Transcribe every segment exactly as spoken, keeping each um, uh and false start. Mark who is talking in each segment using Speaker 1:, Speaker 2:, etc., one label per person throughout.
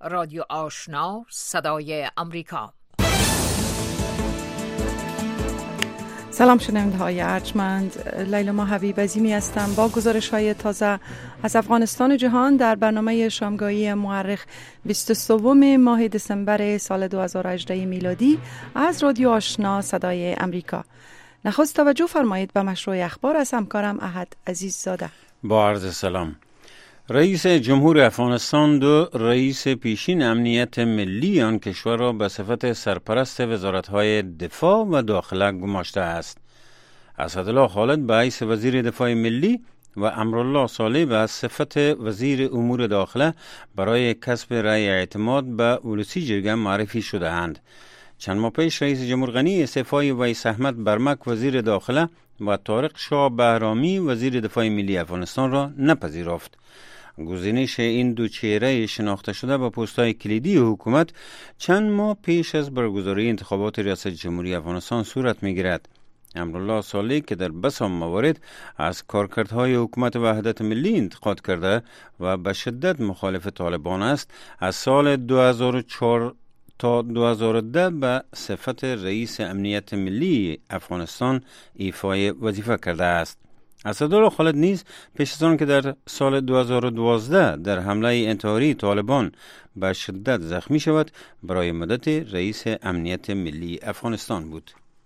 Speaker 1: رادیو آشنا صدای امریکا.
Speaker 2: سلام شنونده های ارجمند، لیلا ماهوی بزیمی هستم با گزارش های تازه از افغانستان و جهان در برنامه شامگاهی مورخ بیست و سوم ماه دسامبر سال دو هزار و هجده میلادی از رادیو آشنا صدای امریکا. نخست توجه فرمایید به مشروع اخبار از همکارم احد عزیززاده.
Speaker 3: با عرض سلام. رئیس جمهور افغانستان دو رئیس پیشین امنیت ملی آن کشور را به صفت سرپرست وزارت‌های دفاع و داخله گماشته است. اسدالله خالد به حیث وزیر دفاع ملی و امرالله صالح به صفت وزیر امور داخله برای کسب رأی اعتماد به ولسی جرگه معرفی شده اند. چند ماه پیش رئیس جمهور غنی استعفای ویس احمد برمک وزیر داخله و طارق شاه بهرامی وزیر دفاع ملی افغانستان را نپذیرفت. گزینش این دو چهره شناخته شده به پست‌های کلیدی حکومت چند ماه پیش از برگزاری انتخابات ریاست جمهوری افغانستان صورت می‌گیرد. امرالله صالح که در بسیار موارد از کارکردهای حکومت وحدت ملی انتقاد کرده و به شدت مخالف طالبان است، از سال دو هزار و چهار تا دو هزار و ده به صفت رئیس امنیت ملی افغانستان ایفای وظیفه کرده است. اسدالله خالد نیز پیش از آن که در سال دو هزار و دوازده در حمله انتحاری طالبان به شدت زخمی شود، برای مدت رئیس امنیت ملی افغانستان بود.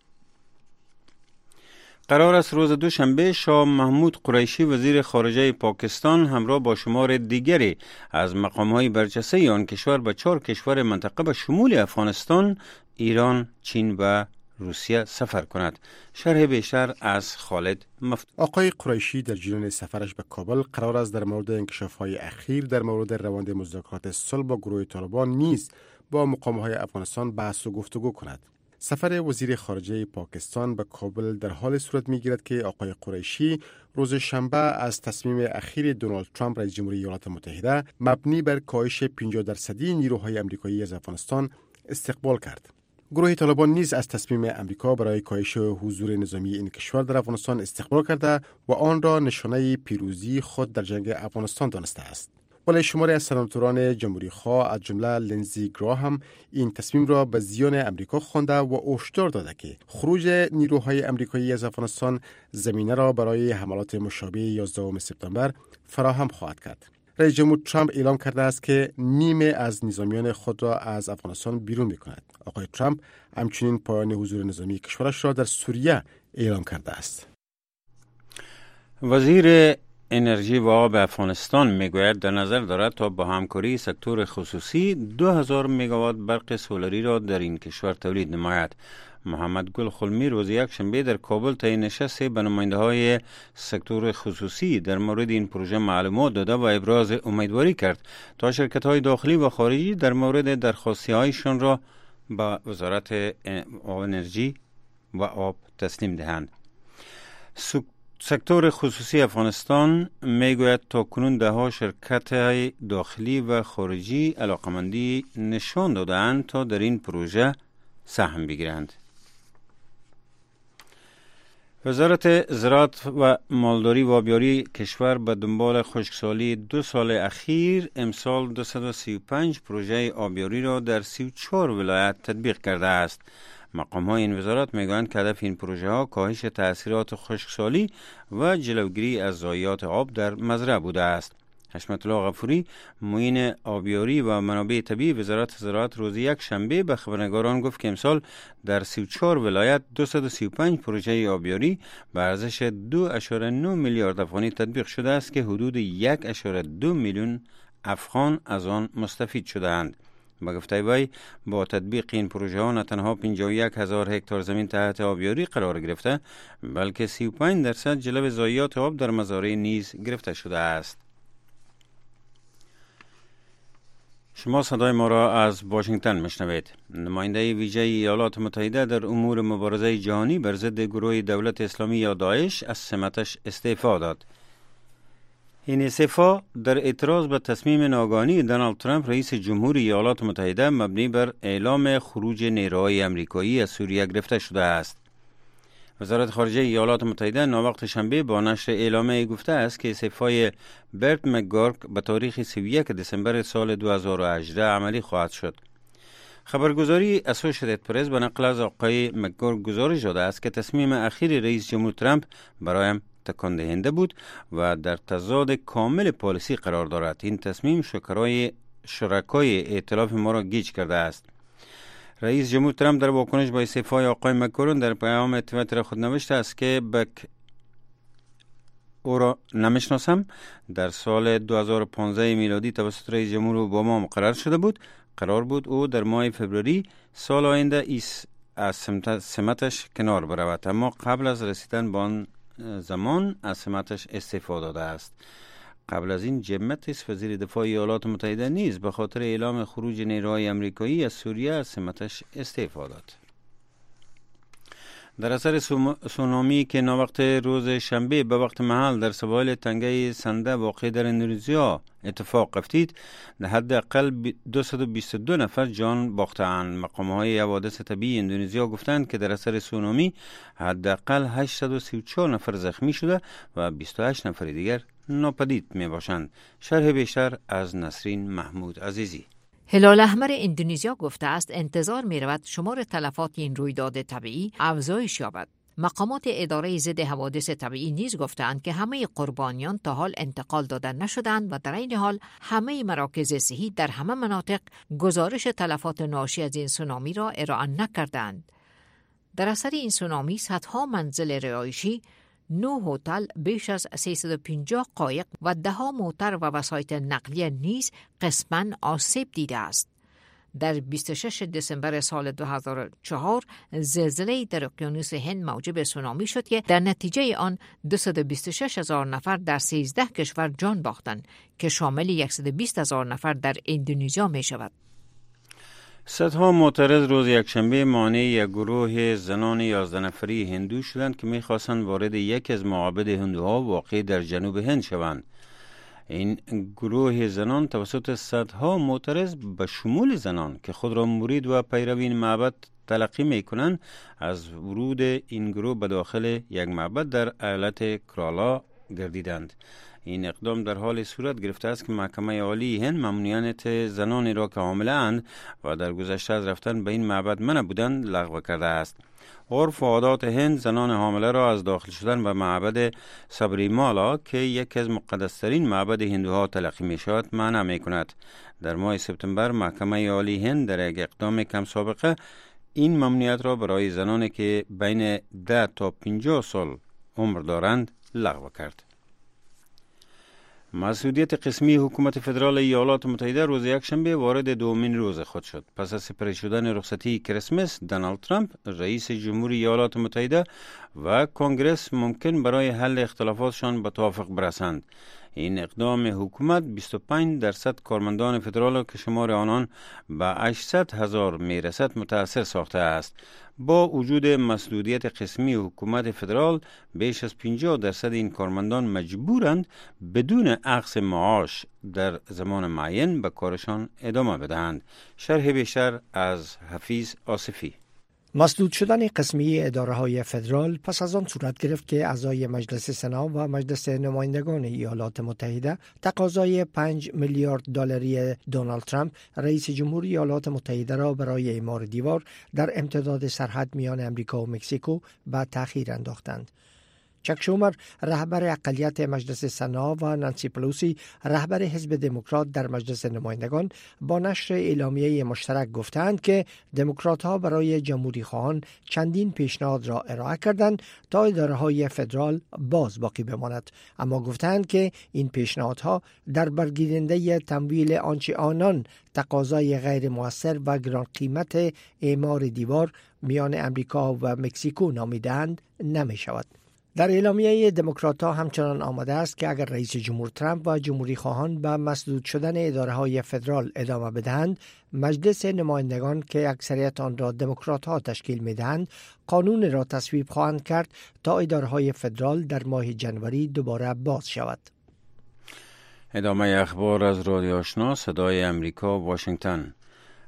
Speaker 3: قرار است روز دوشنبه شاه محمود قریشی وزیر خارجه پاکستان همراه با شمار دیگری از مقام‌های برجسته آن کشور به چهار کشور منطقه به شمول افغانستان، ایران، چین و روسیه سفر کند. شرح بیشتر از خالد مفتوح.
Speaker 4: آقای قریشی در جریان سفرش به کابل قرار است در مورد انکشاف‌های اخیر در مورد روند مذاکرات صلح با گروه طالبان نیز با مقام‌های افغانستان بحث و گفتگو کند. سفر وزیر خارجه پاکستان به کابل در حال صورت می‌گیرد که آقای قریشی روز شنبه از تصمیم اخیر دونالد ترامپ رئیس جمهوری ایالات متحده مبنی بر کاهش پنجاه درصدی نیروهای آمریکایی از افغانستان استقبال کرد. گروه طالبان نیز از تصمیم امریکا برای کاهش حضور نظامی این کشور در افغانستان استقبال کرده و آن را نشانه پیروزی خود در جنگ افغانستان دانسته است. ولی شماری از سناتوران جمهوری خواه از جمله لینزی گراهام این تصمیم را به زیان امریکا خوانده و هشدار داده که خروج نیروهای آمریکایی از افغانستان زمینه را برای حملات مشابه یازدهم سپتامبر فراهم خواهد کرد. رئیس جمهور ترامپ اعلام کرده است که نیمه از نظامیان خود را از افغانستان بیرون می‌کند. آقای ترامپ همچنین پایان حضور نظامی کشورش را در سوریه اعلام کرده است.
Speaker 3: وزیر انرژی و آب افغانستان میگوید در نظر دارد تا با همکاری سکتور خصوصی دو هزار مگاوات برق سولری را در این کشور تولید نماید. محمد گل خلمی روز یک شنبه در کابل طی نشست به نماینده های سکتور خصوصی در مورد این پروژه معلومات داده و ابراز امیدواری کرد تا شرکت های داخلی و خارجی در مورد درخواستی هایشان را به وزارت انرژی و آب تسلیم دهند. سکتور خصوصی افغانستان میگوید تا کنون ده ها شرکت های داخلی و خارجی علاقمندی نشان دادند تا در این پروژه سهم بگیرند. وزارت زراعت و مالداری و آبیاری کشور به دنبال خشکسالی دو سال اخیر امسال دویست و سی و پنج پروژه آبیاری را در سی و چهار ولایت تطبیق کرده است. مقام های این وزارت میگویند که هدف این پروژه ها کاهش تأثیرات خشکسالی و جلوگیری از ضایعات آب در مزرعه بوده است. حشمت الله غفوری معین آبیاری و منابع طبیعی وزارت زراعت روز یک شنبه به خبرنگاران گفت که امسال در سی و چهار ولایت دویست و سی و پنج پروژه آبیاری به ارزش دو ممیز نه میلیارد افغانی تطبیق شده است که حدود یک ممیز دو میلیون افغان از آن مستفید شده‌اند. با گفته وی با تطبیق این پروژه ها نه تنها پنجاه و یک هزار هکتار زمین تحت آبیاری قرار گرفته، بلکه سی و پنج درصد جلب ضایعات آب در مزارع نیز گرفته شده است. شما صدای ما را از واشنگتن میشنوید. نماینده ویژه ایالات متحده در امور مبارزه جهانی بر ضد گروه دولت اسلامی یا داعش از سمتش استعفا داد. این استعفا در اعتراض به تصمیم ناگهانی دونالد ترامپ رئیس جمهوری ایالات متحده مبنی بر اعلام خروج نیروهای آمریکایی از سوریه گرفته شده است. وزارت خارجه ایالات متحده ناوقت شنبه با نشر اعلامیه گفته است که استعفای برت مکگورک به تاریخ سی و یک دسامبر سال دو هزار و هجده عملی خواهد شد. خبرگزاری اسوشیتد پرس به نقل از آقای مکگورک گزارش داده است که تصمیم اخیر رئیس جمهور ترامپ برایم تکان دهنده بود و در تضاد کامل پالیسی قرار دارد. این تصمیم شکرای شرکای ائتلاف ما را گیج کرده است. رئیس جمهور ترامپ در واکنش با استعفای آقای مکگورک در پیام توییتر خود نوشته است که بک او را نمیشناسم. در سال دو هزار و پانزده میلادی توسط رئیس جمهور اوباما مقرر شده بود. قرار بود او در ماه فوریه سال آینده ایس از سمتش کنار برود، اما قبل از رسیدن به آن زمان از سمتش استعفا داده است. قبل از این جیم ماتیس وزیر دفاع ایالات متحده نیز به خاطر اعلام خروج نیروهای آمریکایی از سوریه از سمتش استعفا داد. در اثر سونامی که ناوقت روز شنبه به وقت محل در سواحل تنگه سنده واقع در اندونزیا اتفاق افتید، در حداقل دویست و بیست و دو نفر جان باختند. مقام‌های حوادث طبیعی اندونزیا گفتند که در اثر سونامی حداقل هشتصد و سی و چهار نفر زخمی شده و بیست و هشت نفر دیگر ناپدید می باشند. شرح بیشتر از نسرین محمود عزیزی.
Speaker 1: هلال احمر اندونزیا گفته است انتظار می رود شمار تلفات این رویداد طبیعی افزایش یابد. مقامات اداره ضد حوادث طبیعی نیز گفتند که همه قربانیان تا حال انتقال داده نشدند و در این حال همه مراکز صحی در همه مناطق گزارش تلفات ناشی از این سونامی را ارائه نکردند. در اثر این سونامی صدها منزل رهایشی، نه هتل، بیش از سیصد و پنجاه قایق و ده ها موتر و وسایط نقلیه نیز قسماً آسیب دیده است. در بیست و شش دسامبر سال دو هزار و چهار زلزله در اقیانوس هند موجب سونامی شد که در نتیجه آن دویست و بیست و شش هزار نفر در سیزده کشور جان باختند که شامل صد و بیست هزار نفر در اندونزیا می شود.
Speaker 3: صدها معترض روز یکشنبه مانع یک گروه زنان یازده نفری هندو شدند که می‌خواستند وارد یکی از معابد هندوها واقع در جنوب هند شوند. این گروه زنان توسط صدها معترض به شمول زنان که خود را مرید و پیرو این معبد تلقی می‌کنند از ورود این گروه به داخل یک معبد در ایالت کرالا گردیدند. این اقدام در حال صورت گرفته است که محکمه عالی هند ممنوعیت زنانی را که حامله اند و در گذشته از رفتن به این معبد منع بودند لغو کرده است. عرف و عادات هند زنان حامله را از داخل شدن به معبد سابریمالا که یکی از مقدس‌ترین معبد هندوها تلقی می شود منع می کند. در ماه سپتامبر محکمه عالی هند در یک اقدام کم سابقه این ممنوعیت را برای زنانی که بین ده تا پنجاه سال عمر دارند لغو کرد. مسئولیت قسمی حکومت فدرال ایالات متحده روز یکشنبه وارد دومین روز خود شد. پس از سپری شدن رخصتی کریسمس، دونالد ترامپ رئیس جمهور ایالات متحده و کنگرس ممکن برای حل اختلافاتشان به توافق برسند. این اقدام حکومت بیست و پنج درصد کارمندان فدرال که شمار آنان به هشتصد هزار میرسد متاثر ساخته است. با وجود مسدودیت قسمی حکومت فدرال، بیش از پنجاه درصد این کارمندان مجبورند بدون اخذ معاش در زمان معین به کارشان ادامه بدهند. شرح بیشتر از حفیظ آصفی.
Speaker 5: مسدود شدن قسمی اداره‌های فدرال پس از آن صورت گرفت که اعضای مجلس سنا و مجلس نمایندگان ایالات متحده تقاضای پنج میلیارد دلاری دونالد ترامپ رئیس جمهور ایالات متحده را برای اعمار دیوار در امتداد سرحد میان امریکا و مکزیکو به تأخیر انداختند. چک شومر رهبر اقلیت مجلس سنا و نانسی پلوسی رهبر حزب دموکرات در مجلس نمایندگان با نشر اعلامیه مشترک گفتند که دموکرات‌ها برای جمهوری خواهان چندین پیشنهاد را ارائه کردند تا اداره‌های فدرال باز باقی بماند، اما گفتند که این پیشنهادها در برگیرنده تمویل آنچه آنان تقاضای غیر مؤثر و گران قیمت اعمار دیوار میان امریکا و مکزیکو نامیدند نمی شود. در اعلامیه دموکرات‌ها همچنان آمده است که اگر رئیس جمهور ترامپ و جمهوری خواهان به مسدود شدن اداره‌های فدرال ادامه بدهند، مجلس نمایندگان که اکثریت آن را دموکرات‌ها تشکیل می‌دهند، قانون را تصویب خواهند کرد تا اداره‌های فدرال در ماه جنوری دوباره باز شود.
Speaker 3: ادامه اخبار از رادیو آشنا صدای امریکا، واشنگتن.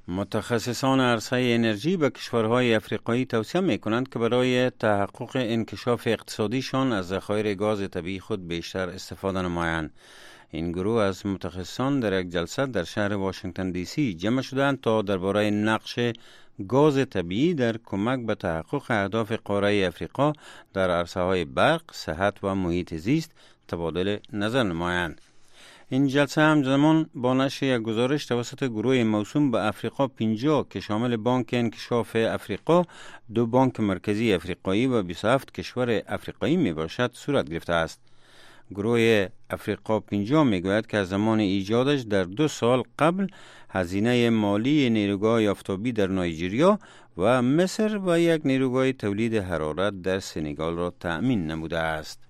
Speaker 3: متخصصان عرصه انرژی به کشورهای افریقایی توصیه می کنند که برای تحقق انکشاف اقتصادیشان از ذخایر گاز طبیعی خود بیشتر استفاده نمایند. این گروه از متخصصان در یک جلسه در شهر واشنگتن دی سی جمع شدند تا درباره نقش گاز طبیعی در کمک به تحقق اهداف قاره افریقا در عرصه‌های برق، صحت و محیط زیست تبادل نظر نمایند. این جلسه همزمان با نشر یک گزارش توسط گروه موسوم به افریقا پنجاه که شامل بانک انکشاف افریقا، دو بانک مرکزی افریقایی و بیست و هفت کشور افریقایی می باشد صورت گرفته است. گروه افریقا پنجاه می گوید که از زمان ایجادش در دو سال قبل هزینه مالی نیروگاه آفتابی در نایجریا و مصر و یک نیروگاه تولید حرارت در سنگال را تأمین نموده است.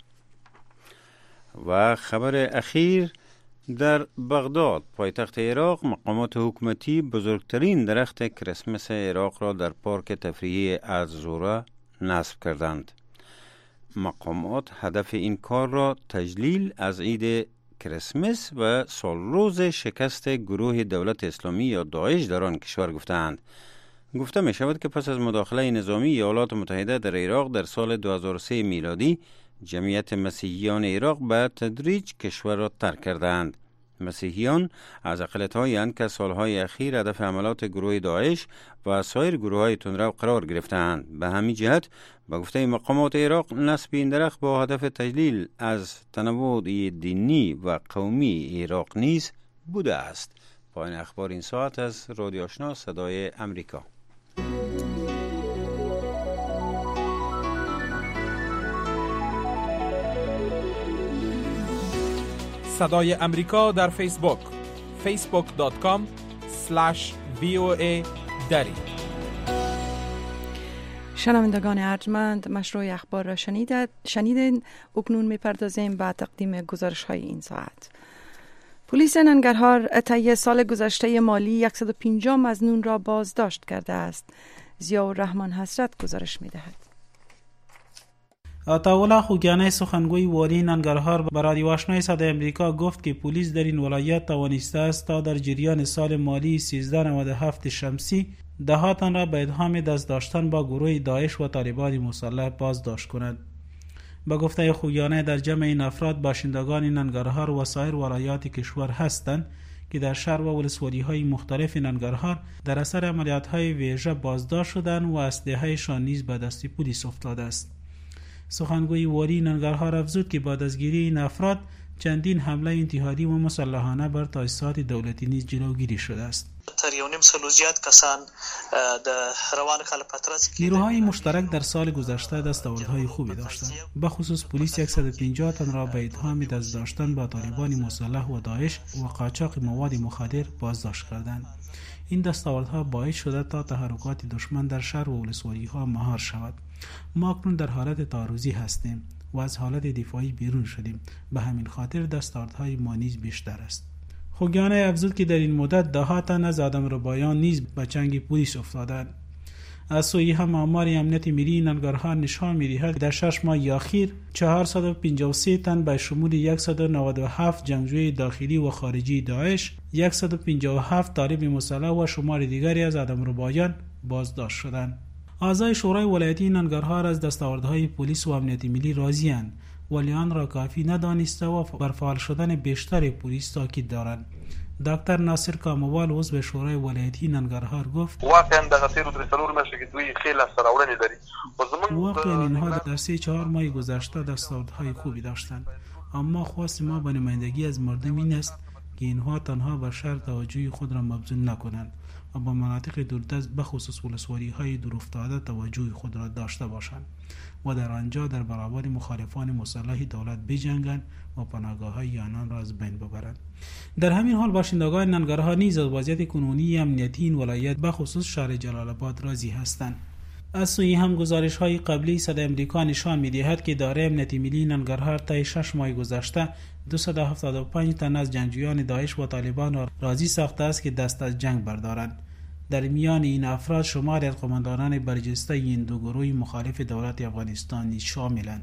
Speaker 3: و خبر اخیر در بغداد پایتخت عراق، مقامات حکومتی بزرگترین درخت کریسمس عراق را در پارک تفریحی الزهره نصب کردند. مقامات هدف این کار را تجلیل از عید کریسمس و سالروز شکست گروه دولت اسلامی یا داعش در آن کشور گفتند. گفته می شود که پس از مداخله نظامی ایالات متحده در عراق در سال دو هزار و سه میلادی، جمعیت مسیحیان عراق به تدریج کشور را ترک کردند. مسیحیان از اقلیت‌هایی اند که سالهای اخیر هدف حملات گروه داعش و سایر گروه‌های تندرو قرار گرفتند. به همین جهت به گفته مقامات عراق، نصب این درخت با هدف تجلیل از تنوع دینی و قومی عراق نیز بوده است. پایان اخبار این ساعت از رادیو آشنا صدای امریکا.
Speaker 6: صدای امریکا در فیسبوک فیسبوک دات کام اسلش وی او ای دری.
Speaker 2: شنوندگان ارجمند، مشروع اخبار را شنیدین. اکنون میپردازیم به تقدیم گزارش های این ساعت. پلیس ننگرهار طی سال گذشته مالی صد و پنجاه مظنون را بازداشت کرده است. ضیاءالرحمن حسرت گزارش میدهد.
Speaker 7: عطاالله خوگیانی سخنگوی والی ننگرهار به رادیو آشنای صدای امریکا گفت که پلیس در این ولایت توانسته است تا در جریان سال مالی سیزده نود و هفت شمسی دهاتان را به اتهام دست داشتن با گروه داعش و طالبان مسلح بازداشت کند. به گفته خوگیانی در جمع این افراد باشندگان ننگرهار و سایر ولایات کشور هستند که در شهر و ولسوالی‌های مختلف ننگرهار در اثر عملیات‌های ویژه بازداشت شدند و اسلحه‌شان نیز به دست پلیس افتاده است. سخنگوی والی ننگرهار افزود که بعد از گیری این افراد چندین حمله انتحاری و مسلحانه بر تاسیسات دولتی نیز جلوگیری شده است. نیروهای مشترک در سال گذشته دستاوردهای خوبی داشتند. به خصوص پلیس صد و پنجاه تن را به اتهام دست داشتن با طالبان مسلح و داعش و قاچاق مواد مخدر بازداشت کردند. این دستاوردها باعث شده تا تحرکات دشمن در شهر و ولسوالی‌ها مهار شود. ما اکنون در حالت تعرضی هستیم و از حالت دفاعی بیرون شدیم. به همین خاطر دستاوردهای ما نیز بیشتر است. خوگیانی افزود که در این مدت ده تن از آدمربایان نیز به چنگ پلیس افتادند. از سوی هم آمار امنیت ملی ننگرهار نشان می‌دهد که در شش ماه اخیر چهارصد و پنجاه و سه تن به شمول صد و نود و هفت جنگجوی داخلی و خارجی داعش، صد و پنجاه و هفت طالب مسلح و شمار دیگری از آدمربایان بازداشت شدند. اعضای شورای ولایتی ننگرهار از دستاوردهای پلیس و امنیت ملی راضی‌اند، ولی آن را کافی ندانسته و بر فعال شدن بیشتر پلیس تاکید دارند. دکتر ناصر کاموال عضو شورای ولایتی ننگرهار گفت
Speaker 8: واقعا دغه تیر درې څلور میاشتې کې دوی خیلی سراوړنې لري.
Speaker 7: واقعا اینها در سه چهار ماه گذشته دستاوردهای خوبی داشتند، اما خواست ما به نمایندگی از مردم این است که اینها تنها به شهر توجه خود را مبذول نکنند و با مناطق دوردست به خصوص ولسوالی‌های دورافتاده توجه خود را داشته باشند و در آنجا در برابر مخالفان مسلح دولت بجنگند و پناهگاه‌های آنان را از بین ببرند. در همین حال باشندگان ننگرهار نیز از وضعیت کنونی امنیتی این ولایت به خصوص شهر جلال آباد راضی هستند. از سوی هم گزارش‌های قبلی صدای امریکا نشان می‌دهد که اداره امنیت ملی ننگرهار طی شش ماه گذشته دویست و هفتاد و پنج تن از جنگجویان داعش و طالبان را راضی ساخته است که دست از جنگ بردارند. در میان این افراد شماری از قماندانان برجسته این دو گروه مخالف دولت افغانستان نیز شاملند.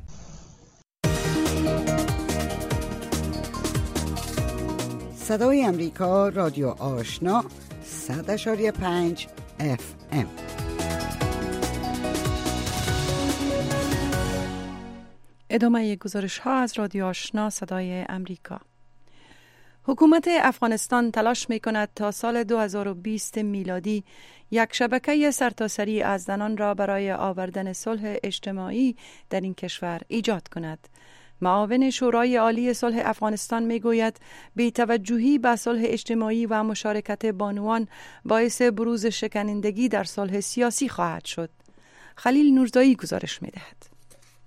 Speaker 9: صدای امریکا رادیو آشنا صد اشاری پنج اف ام.
Speaker 2: ادامه گزارش ها از رادیو آشنا صدای امریکا. حکومت افغانستان تلاش می کند تا سال دو هزار و بیست میلادی یک شبکه سرتاسری از زنان را برای آوردن صلح اجتماعی در این کشور ایجاد کند. معاون شورای عالی صلح افغانستان می گوید بی‌توجهی به صلح اجتماعی و مشارکت بانوان باعث بروز شکنندگی در صلح سیاسی خواهد شد. خلیل نورزایی گزارش می دهد.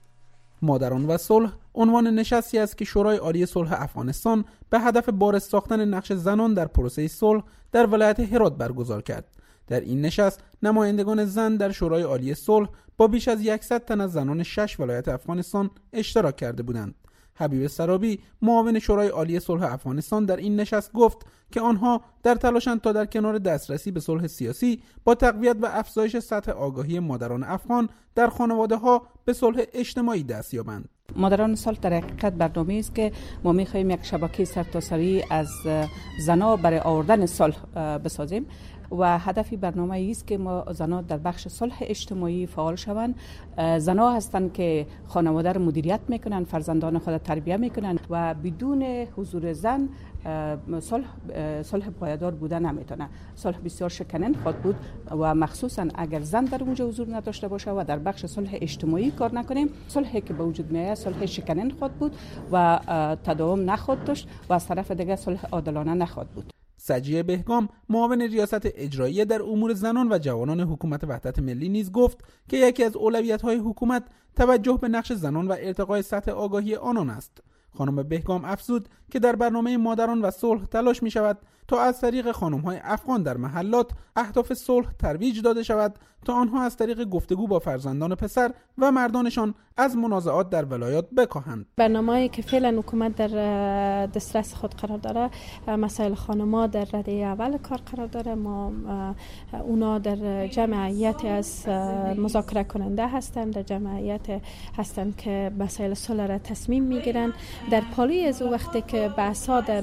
Speaker 6: مادران و صلح عنوان نشستی است که شورای عالی صلح افغانستان به هدف بارز ساختن نقش زنان در پروسه صلح در ولایت هرات برگزار کرد. در این نشست نمایندگان زن در شورای عالی صلح با بیش از صد تن از زنان شش ولایت افغانستان اشتراک کرده بودند. حبیب سرابی معاون شورای عالی صلح افغانستان در این نشست گفت که آنها در تلاشند تا در کنار دسترسی به صلح سیاسی با تقویت و افزایش سطح آگاهی مادران افغان در خانواده‌ها به صلح اجتماعی دست یابند.
Speaker 10: مادران صلح در حقیقت برنامه‌ای است که ما می‌خواهیم یک شبکه سرتاسری از زنان برای آوردن صلح بسازیم و هدفی برنامه است که ما زنان در بخش صلح اجتماعی فعال شوند. زنان هستند که خانواده را مدیریت میکنند، فرزندان خود تربیت میکنند و بدون حضور زن صلح صلح پایدار بودن نمیتونه. صلح بسیار شکننده خواهد بود و مخصوصا اگر زن در اونجا حضور نداشته باشه و در بخش صلح اجتماعی کار نکنیم، صلحی که به وجود میاد صلح شکننده خواهد بود و تداوم نخواهد داشت و از طرف دیگه صلح عادلانه نخواهد بود.
Speaker 6: سجیه بهگام معاون ریاست اجرایی در امور زنان و جوانان حکومت وحدت ملی نیز گفت که یکی از اولویت‌های حکومت توجه به نقش زنان و ارتقای سطح آگاهی آنان است. خانم بهگام افزود که در برنامه مادران و صلح تلاش می شود تا از طریق خانم‌های افغان در محلات اهداف صلح ترویج داده شود تا آنها از طریق گفتگو با فرزندان پسر و مردانشان از منازعات در ولایات بکاهند.
Speaker 11: برنامه‌ای که فعلا حکومت در دسترس خود قرار داره، مسائل خانم‌ها در رده اول کار قرار داره. ما اونا در جمعیت از مذاکره کننده هستند، در جمعیت هستند که مسائل صلح را تصمیم میگیرند. در پالی از وقتی که بحث‌ها در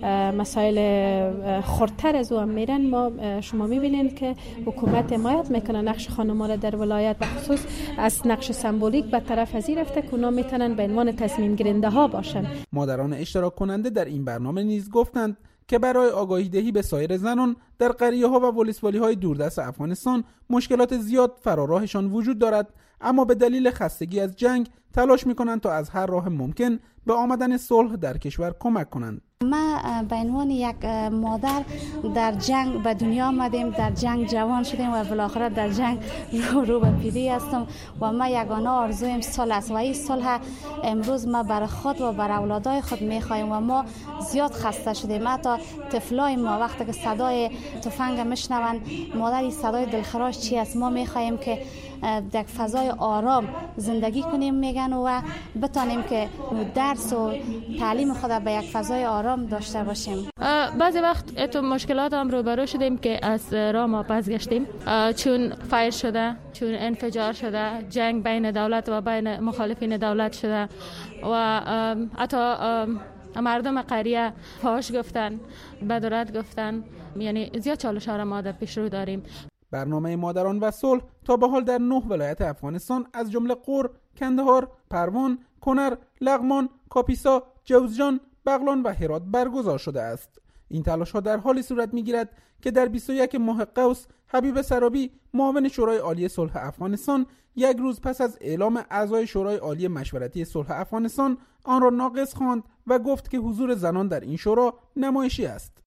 Speaker 11: مسائل خردتر از او میرن، ما شما میبینید که حکومت حمایت میکنه نقش خانم‌ها را در ولایت، به خصوص از نقش سمبولیک به طرف از این رفته که اونا میتونن به عنوان تصمیم گیرنده ها باشن.
Speaker 6: مادران اشتراک کننده در این برنامه نیز گفتند که برای آگاهی دهی به سایر زنان در قریه ها و ولسوالی های دوردست افغانستان مشکلات زیاد فراراهشان وجود دارد، اما به دلیل خستگی از جنگ تلاش میکنند تا از هر راه ممکن به آمدن صلح در کشور کمک کنند.
Speaker 12: ما به عنوان یک مادر در جنگ به دنیا آمدیم، در جنگ جوان شدیم و بالاخره در جنگ رو رو به پیری هستم و ما یگانه آرزویم صلح است و این صلح امروز ما برای خود و برای اولادای خود میخوایم و ما زیاد خسته شدیم. حتی طفلای ما وقتی که صدای تفنگ میشنون، مادری صدای دلخراش چی است، ما میخوایم که در فضای آرام زندگی کنیم میگن و بتانیم که درس و تعلیم خود به یک فضای آرام داشته باشیم.
Speaker 11: بعضی وقت اتو مشکلات هم روبرو شدیم که از راه ما بازگشتیم، چون فایر شده، چون انفجار شده، جنگ بین دولت و بین مخالفین دولت شده و حتی مردم قریه فاش گفتن، بدرد گفتن، یعنی زیاد چالش ها را ما در پیش رو داریم.
Speaker 6: برنامه مادران و صلح تا به حال در نه ولایت افغانستان از جمله غور، کندهار، پروان، کنر، لغمان، کاپیسا، جوزجان، بغلان و هرات برگزار شده است. این تلاش ها در حالی صورت می گیرد که در بیست و یک ماه قوس حبیب سرابی معاون شورای عالی صلح افغانستان یک روز پس از اعلام اعضای شورای عالی مشورتی صلح افغانستان آن را ناقص خواند و گفت که حضور زنان در این شورا نمایشی است.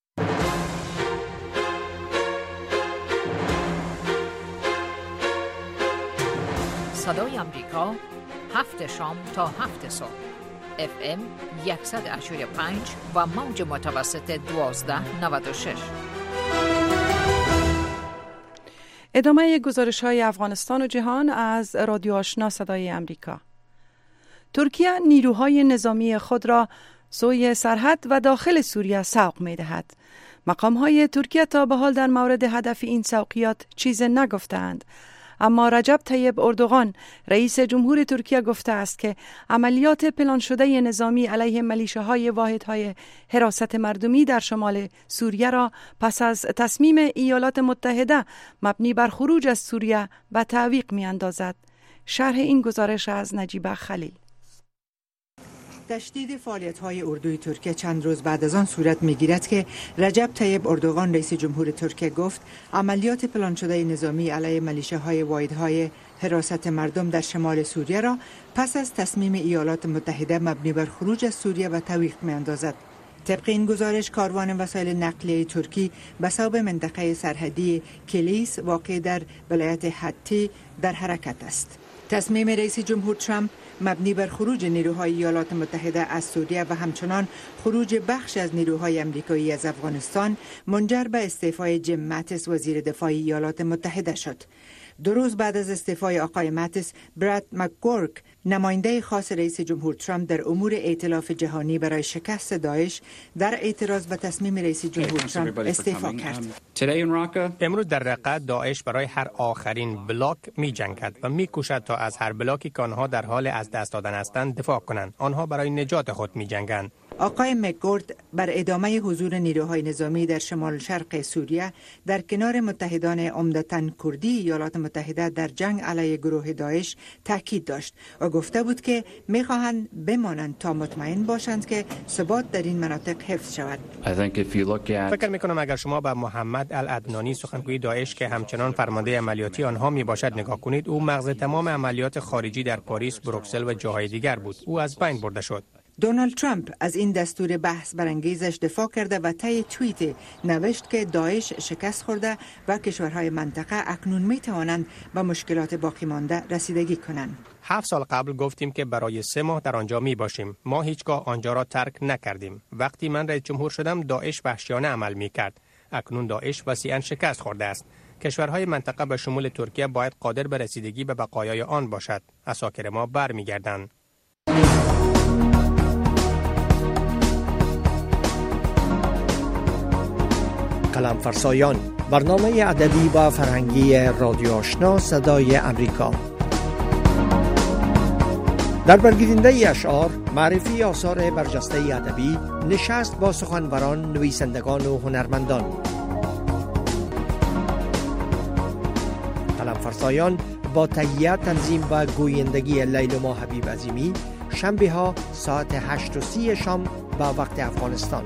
Speaker 1: صدای امریکا، هفت شام تا هفت صبح، اف ام صد و پنج و موج متوسط دوازده نود و شش.
Speaker 2: ادامه گزارش های افغانستان و جهان از رادیو آشنا صدای امریکا. ترکیه نیروهای نظامی خود را سوی سرحد و داخل سوریه سوق می دهد. مقام های ترکیه تا به حال در مورد هدف این سوقیات چیز نگفتند، اما رجب طیب اردوغان رئیس جمهور ترکیه گفته است که عملیات پلان شده نظامی علیه ملیشه‌های واحدهای حراست مردمی در شمال سوریه را پس از تصمیم ایالات متحده مبنی بر خروج از سوریه به تعویق می‌اندازد. شرح این گزارش از نجیبه خلیل.
Speaker 13: تشدید فعالیت‌های اردوی ترکیه چند روز بعد از آن صورت می‌گیرد که رجب طیب اردوغان رئیس جمهور ترکیه گفت عملیات پلان شده نظامی علیه ملیشه‌های واحدهای حراست مردم در شمال سوریه را پس از تصمیم ایالات متحده مبنی بر خروج از سوریه و تعویق می‌اندازد. طبق این گزارش کاروان وسایل نقلیه ترکی به صوب منطقه سرحدی کلیس واقع در ولایت حتی در حرکت است. تصمیم رئیس جمهور ترامپ مبنی بر خروج نیروهای ایالات متحده از سوریه و همچنان خروج بخش از نیروهای امریکایی از افغانستان منجر به استعفای جیم ماتیس وزیر دفاع ایالات متحده شد. دو روز بعد از استعفای آقای ماتیس، براد مکگورک نماینده خاص رئیس جمهور ترامپ در امور ائتلاف جهانی برای شکست داعش در اعتراض به تصمیم رئیس جمهور ترامپ استعفا کرد.
Speaker 14: امروز در رقه داعش برای هر آخرین بلاک می جنگد و می کوشد تا از هر بلاکی که آنها در حال از دست دادن هستند دفاع کنند. آنها برای نجات خود می جنگند.
Speaker 13: آقای مکگورد بر ادامه حضور نیروهای نظامی در شمال شرق سوریه در کنار متحدان عمدتاً کردی ایالات متحده در جنگ علیه گروه داعش تاکید داشت و گفته بود که می‌خواهند بمانند تا مطمئن باشند که ثبات در این مناطق حفظ شود.
Speaker 14: فکر می‌کنم اگر شما به محمد العدنانی سخنگوی داعش که همچنان فرمانده عملیاتی آنها میباشد نگاه کنید، او مغز تمام عملیات خارجی در پاریس، بروکسل و جاهای دیگر بود. او از بین برده شد.
Speaker 13: دونالد ترامپ از این دستور بحث برانگیزش دفاع کرده و طی توییت نوشت که داعش شکست خورده و کشورهای منطقه اکنون می توانند به مشکلات باقی مانده رسیدگی کنند.
Speaker 14: هفت سال قبل گفتیم که برای سه ماه در آنجا می باشیم. ما هیچگاه آنجا را ترک نکردیم. وقتی من رئیس جمهور شدم داعش وحشیانه عمل می کرد. اکنون داعش وسیعاً شکست خورده است. کشورهای منطقه به شمول ترکیه باید قادر به رسیدگی به بقایای آن باشد. عساکر ما برمیگردند.
Speaker 5: قلم فرسایان، برنامه ادبی و فرهنگی رادیو آشنا صدای امریکا. در برگزیدنده اشعار، معرفی آثار برجسته ادبی، نشست با سخنوران، نویسندگان و هنرمندان. قلم فرسایان با تهیه، تنظیم و گویندگی لیلما حبیب عظیمی، شنبه ها ساعت هشت و سی شام به وقت افغانستان.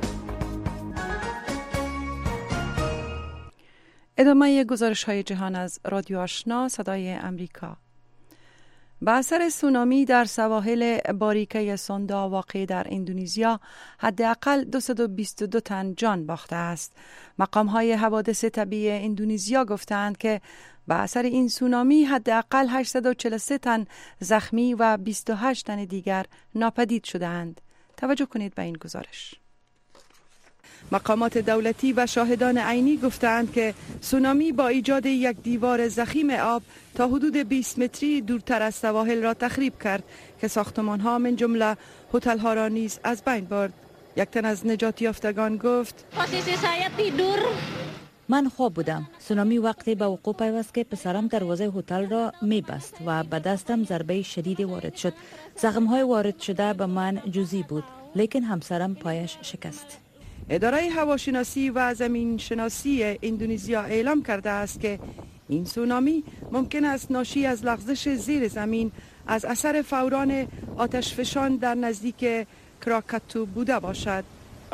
Speaker 2: ادامه گزارش های جهان از رادیو آشنا صدای امریکا. به اثر سونامی در سواحل باریکه سوندا واقع در اندونزیا حداقل دویست و بیست و دو تن جان باخته است. مقام های حوادث طبیعی اندونزیا گفتند که به اثر این سونامی حداقل هشتصد و چهل و سه تن زخمی و بیست و هشت تن دیگر ناپدید شدند. توجه کنید به این گزارش. مقامات دولتی و شاهدان عینی گفتند که سونامی با ایجاد یک دیوار ضخیم آب تا حدود بیست متری دورتر از سواحل را تخریب کرد که ساختمان‌ها من جمله هتل‌ها را نیز از بین برد. یک تن از نجات یافتگان گفت:
Speaker 15: من خواب بودم. سونامی وقتی به وقوع پیوست که پسرم دروازه هتل را می‌بست و به دستم ضربه شدیدی وارد شد. زخم‌های وارد شده به من جزئی بود، لیکن همسرم پایش شکست.
Speaker 2: اداره هواشناسی و زمین شناسی اندونزیا اعلام کرده است که این سونامی ممکن است ناشی از لغزش زیر زمین از اثر فوران آتشفشان در نزدیک کراکاتو بوده باشد.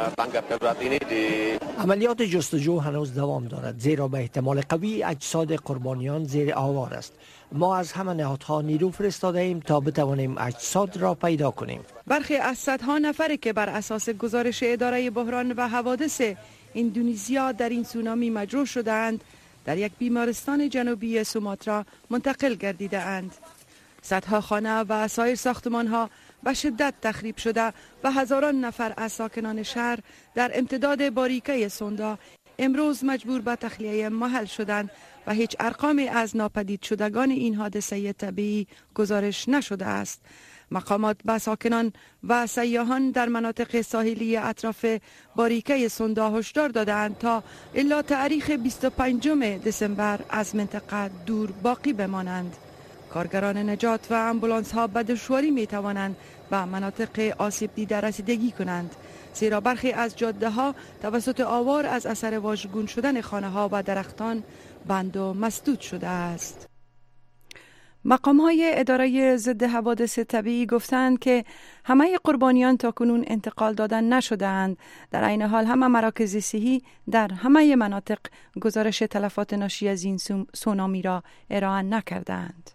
Speaker 5: عملیات جستجو هنوز دوام دارد، زیرا به احتمال قوی اجساد قربانیان زیر آوار است. ما از همه نهادها نیرو فرستاده ایم تا بتوانیم اجساد را پیدا کنیم.
Speaker 2: برخی از صدها نفری که بر اساس گزارش اداره بحران و حوادث اندونزیا در این سونامی مجروح شده‌اند، در یک بیمارستان جنوبی سوماترا منتقل گردیده اند. صدها خانه و سایر ساختمان‌ها به شدت تخریب شده و هزاران نفر از ساکنان شهر در امتداد باریکه سوندا امروز مجبور به تخلیه محل شدند و هیچ ارقامی از ناپدید شدگان این حادثه طبیعی گزارش نشده است. مقامات به ساکنان و سیاحان در مناطق ساحلی اطراف باریکه سوندا هشدار دادند تا الا تاریخ بیست و پنجم دسامبر از منطقه دور باقی بمانند. کارگران نجات و امبولانس ها به دشواری می توانند به مناطق آسیب دیده رسیدگی کنند، زیرا برخی از جاده ها توسط آوار از اثر واژگون شدن خانه ها و درختان بند و مسدود شده است. مقام های اداره ضد حوادث طبیعی گفتند که همه قربانیان تاکنون انتقال دادن نشدند. در عین حال همه مراکز صحی در همه مناطق گزارش تلفات ناشی از این سونامی را ارائه نکردند.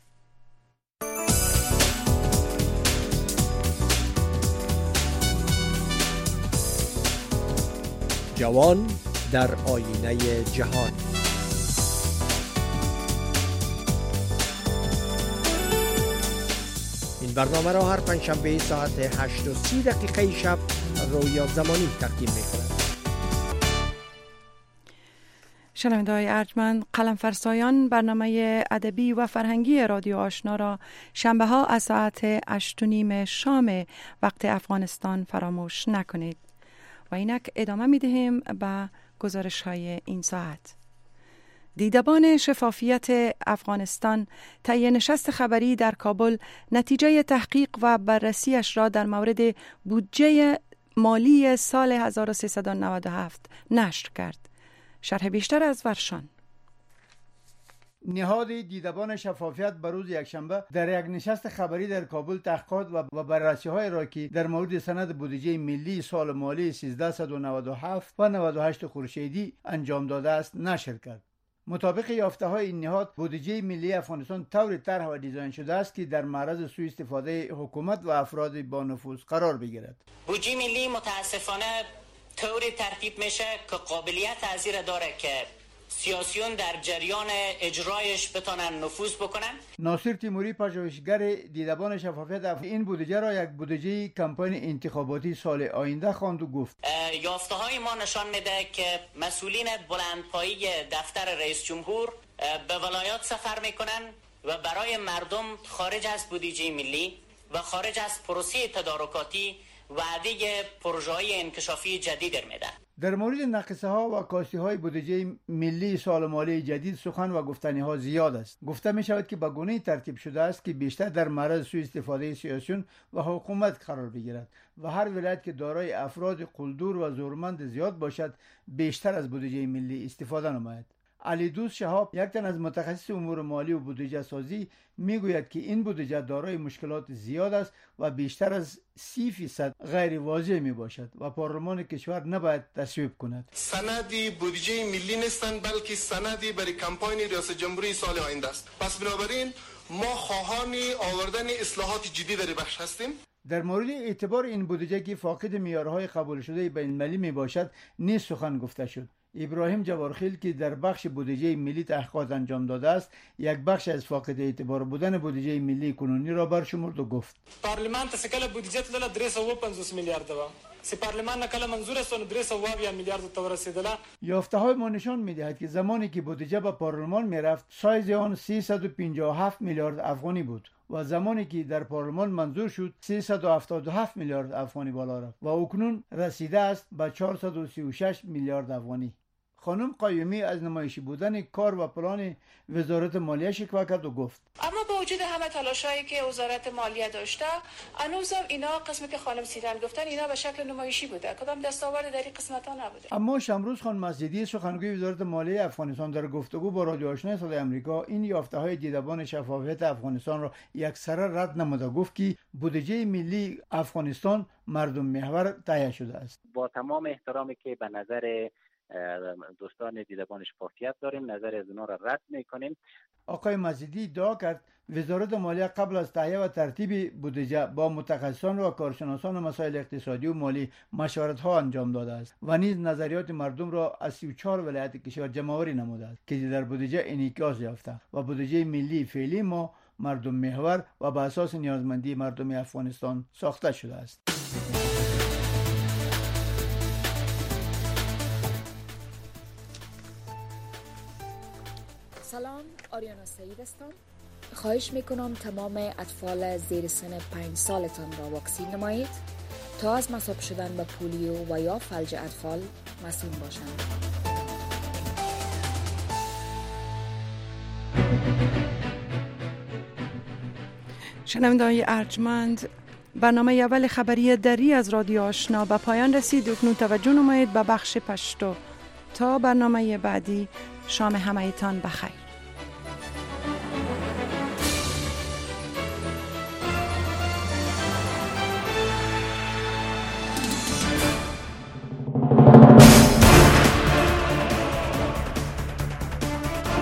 Speaker 5: جوان در آینه جهان. این برنامه را هر پنجشنبه ساعت هشت و سی دقیقه شب رویا زمانی تقدیم می کند.
Speaker 2: شنونده‌های ارجمند، قلم فرسایان برنامه ادبی و فرهنگی رادیو آشنا را شنبه ها از ساعت هشت و نیم شام وقت افغانستان فراموش نکنید. و اینک ادامه می دهیم به گزارش های این ساعت. دیدبان شفافیت افغانستان طی نشست خبری در کابل نتیجه تحقیق و بررسیش را در مورد بودجه مالی سال هزار و سیصد و نود و هفت نشر کرد. شرح بیشتر از ورشان.
Speaker 16: نهاد دیدبان شفافیت بروز یکشنبه در یک نشست خبری در کابل تحقیقات و بررسی‌های را که در مورد سند بودجه ملی سال مالی سیزده و نود و هفت و نود و هشت خورشیدی انجام داده است نشر کرد. مطابق یافته‌های این نهاد، بودجه ملی افغانستان طور طرح و دیزاین شده است که در معرض سوء استفاده حکومت و افراد با نفوذ قرار بگیرد.
Speaker 17: بودجه ملی متاسفانه طوری ترتیب میشه که قابلیت از این داره که سیاسیون در جریان اجرایش بتونن نفوذ بکنن.
Speaker 16: ناصر تیموری، پژوهشگر دیدبان شفافیت، این بودجه را یک بودجه کمپاین انتخاباتی سال آینده خواند و گفت
Speaker 17: یافته های ما نشان میده که مسئولین بلندپایه دفتر رئیس جمهور به ولایات سفر میکنن و برای مردم خارج از بودجه ملی و خارج از پروسه تدارکاتی وعده پروژه‌های انکشافی جدید میدن.
Speaker 16: در مورد نقصه ها و کاستی های بودجه ملی سال مالی جدید سخن و گفتنی ها زیاد است. گفته می شود که به گونه ترتیب شده است که بیشتر در معرض سوء استفاده سیاسیون و حکومت قرار بگیرد و هر ولایت که دارای افراد قلدور و زورمند زیاد باشد بیشتر از بودجه ملی استفاده نماید. علی دوست شهاب، یک تن از متخصص امور مالی و بودجه سازی، میگوید که این بودجه دارای مشکلات زیاد است و بیشتر از سی فیصد غیر واضح می باشد و پارلمان کشور نباید تصویب کند.
Speaker 18: سندی بودجه ملی نیستند بلکه سندی برای کمپاین ریاست جمهوری سال آینده است. پس بنابراین ما خواهان آوردن اصلاحات جدی در بخش هستیم.
Speaker 16: در مورد اعتبار این بودجه که فاقد معیارهای قبول شده بین المللی می باشد نیز سخن گفته شد. ابراهیم جوارخیل که در بخش بودجه ملی تحقیقات انجام داده است، یک بخش از فاقد اعتبار بودن بودجه ملی کنونی را برشمرد و گفت
Speaker 19: پارلمان ته کله بودجه تل درې سوه و پنځوس میلیارد و سی پارلمان نه کله منظور است و درې سوه و اویا میلیارد تا رسیدله.
Speaker 16: یافته های ما نشان میدهد که زمانی که بودجه به پارلمان میرفت سایز آن سیصد و پنجاه و هفت میلیارد افغانی بود و زمانی که در پارلمان منظور شد سیصد و هفتاد و هفت میلیارد افغانی بالا رفت و اکنون رسیده است به چهارصد و سی و شش میلیارد افغانی. خانم قایمی از نمایشی بودن کار و پلان وزارت مالیه شکوه کرد و گفت
Speaker 20: اما با وجود همه تلاشایی که وزارت مالیه داشته، هنوزم اینا قسمی که خانم سیران گفتن اینا به شکل نمایشی بوده، کدام دستاورد در این قسمت ها نبوده.
Speaker 16: اما شمروز خان مسجدی، سخنگوی وزارت مالیه افغانستان، در گفتگو با رادیو آشنا صدای آمریکا این یافته های دیدبان شفافیت افغانستان را یکسره رد نموده، گفت که بودجه ملی افغانستان مردم محور تهیه شده است.
Speaker 21: با تمام احترامی که به نظر دوستان دیدبان شفافیت داریم، نظر از اونا را رد میکنیم.
Speaker 16: آقای مزیدی ادعا کرد وزارت مالیه قبل از تهیه و ترتیب بودجه با متخصصان و کارشناسان مسائل اقتصادی و مالی مشورت ها انجام داده است و نیز نظریات مردم را از سی و چهار ولایت کشور جمع‌آوری نموده است که در بودجه انعکاس یافته و بودجه ملی فعلی ما مردم محور و بر اساس نیازمندی مردم افغانستان ساخته شده است.
Speaker 22: سلام، آریانا سعید هستم.
Speaker 4: خواهش میکنم تمام اطفال زیر سن پنج سالتان را واکسین نمایید تا از مصاب شدن به پولیو و یا فلج اطفال مسئول باشند.
Speaker 2: شنونده‌های ارجمند، برنامه اول خبری دری از رادیو آشنا به پایان رسید. اکنون توجه نمایید به بخش پشتو. تا برنامه بعدی، شام همه‌تان بخیر.